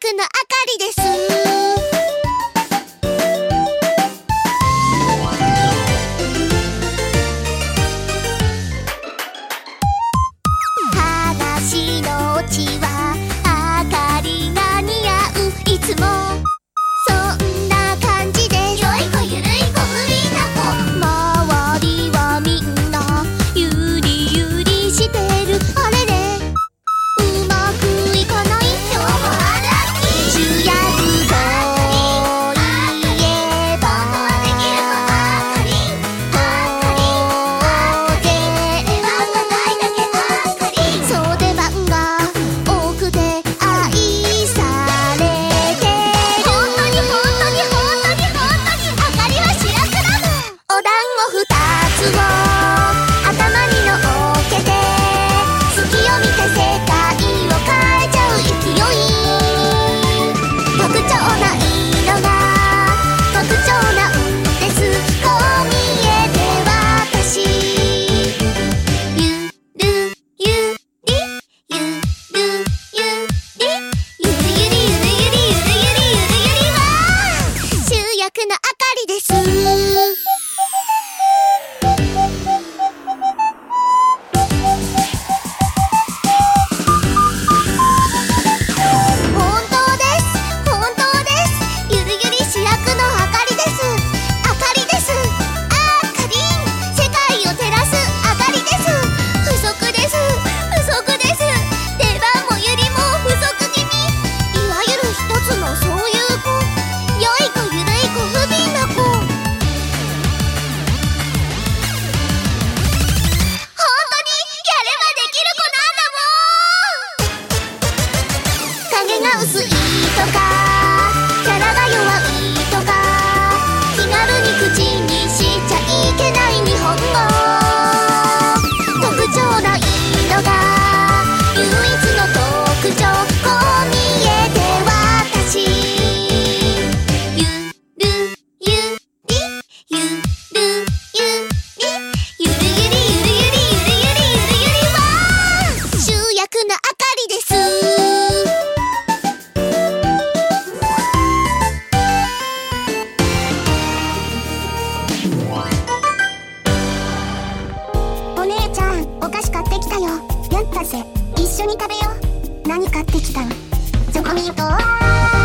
役のあかりです。話のオチはあかりが似合う。いつもそんな感じで良い子ゆるい子フリーな子。周りはみんなゆりゆりしてる。あれれうまくいかない。今日もアラッキー。主役といえば本当はできる子あかりん。あかりん出番がないだけあかりん。そう出番が多くて愛されてる。本当に本当に本当に本当にあかりは主役なの。お団子2つを頭にのっけて隙を見て世界を変えちゃう勢い。特徴ないのが特徴なんです。こう見えて私ゆるゆりゆるゆりゆるゆるゆるゆるゆるゆるゆりは主役のあかりです。本当です、本当です。ゆるゆり主役のあかりです。あかりです。あかりん。世界を照らすあかりです。不足です、不足です。出番もゆりも不足気味。いわゆる一つのそういう子。良い子ゆるい子不憫な子。本当にやればできる子なんだもん。影が薄いとかキャラが弱いとか気軽に口にしちゃいけない日本語。特徴ないのが唯一の特徴。こう見えて私ゆるゆりゆるゆりゆるゆりゆるゆるゆるゆるゆりは主役のあかりです。お姉ちゃんお菓子買ってきたよ。やったぜ、一緒に食べよう。何買ってきたん？チョコミント。